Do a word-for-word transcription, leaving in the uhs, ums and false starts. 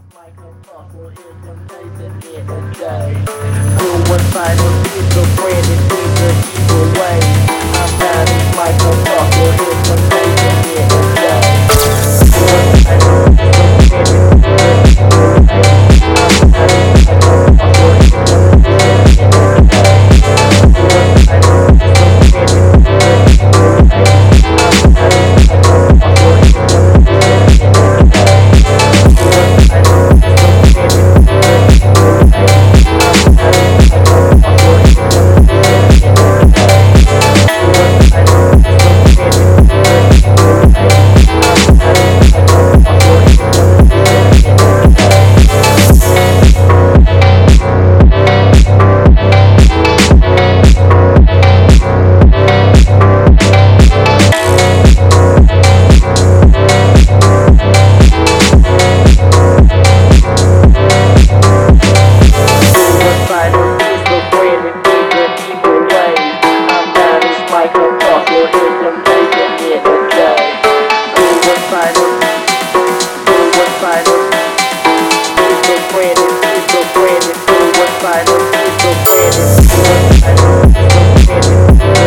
Motherfucker is amazing in a day. Suicidal is a brand and is a evil way. I'm not as motherfucker is amazing in a day. Suicidal is a brand and is a evil way. I'm not as motherfucker is amazing in a day. Suicidal is a brand and is a evil way. I'm not as motherfucker is amazing in a day. Suicidal Suicidal,